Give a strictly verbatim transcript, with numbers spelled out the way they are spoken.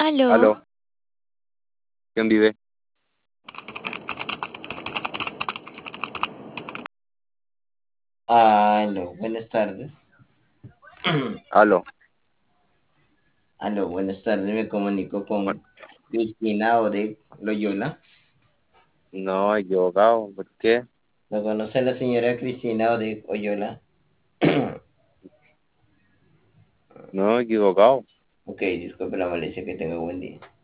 Aló, Aló, ¿quién vive? aló, buenas tardes. Aló. Aló, buenas tardes. Me comunico Bueno, con Cristina Ode Loyola. no, equivocado. ¿Por qué? ¿No conoce a la señora Cristina Ode Loyola? No, equivocado. Ok, disculpe la molestia, que tenga buen día.